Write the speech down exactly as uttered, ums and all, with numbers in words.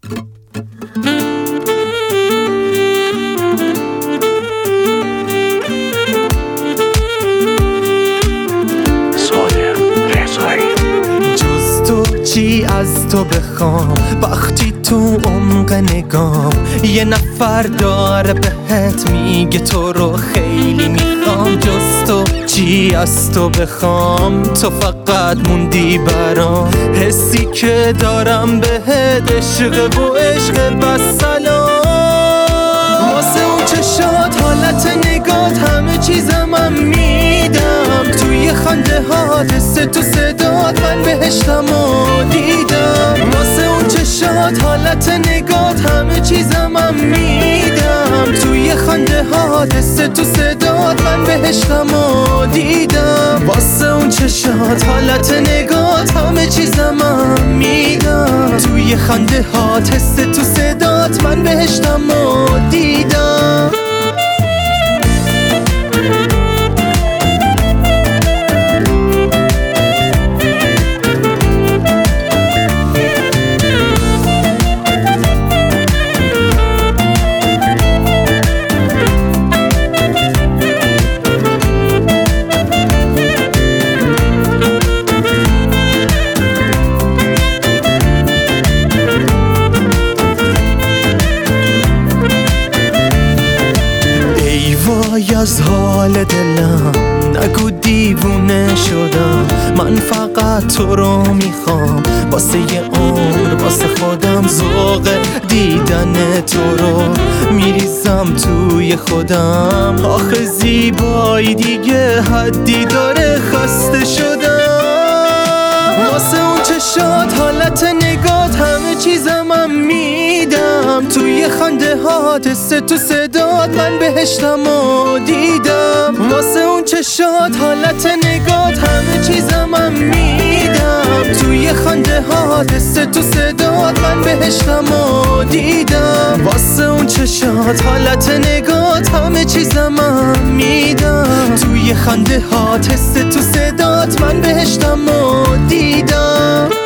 چی از تو بخوام وقتی تو عمق نگام یه نفر داره بهت میگه تو رو خیلی میخوام. جز تو چی از تو بخوام تو فقط موندی برام. حسی که دارم بهت عشق و عشق بس سلام. واسه اون چشات حالت نگات همه چیزم هم میدم. توی خنده ها دست تو صدات من بهشتم و دیدم. واسه اون چشات حالت نگات همه چیزم هم میدم. توی خنده ها دست تو صدات من بهشتم و دیدم. واسه اون چشات حالت نگات همه چیزم هم میدم. توی خنده ها دست تو صدات من بهشتم و دیدم. وای از حال دلم نگو دیوونه شدم. من فقط تو رو میخوام واسه یه عمر واسه خودم. ذوق دیدن تو رو میریزم توی خودم. آخه زیبایی دیگه حدی داره خسته شدم. واسه اون چشات حالت نگات همه چیزم هم میدم. توی خنده ها دست تو صدات من بهشتم و دیدم. واسه اون چشات حالت نگات همه چیزم هم میدم. توی خنده ها دست تو صدات من بهشتم و دیدم. واسه اون چشات حالت نگات همه چیزم هم میدم. توی خنده ها دست تو صدات من بهشتم و دیدم.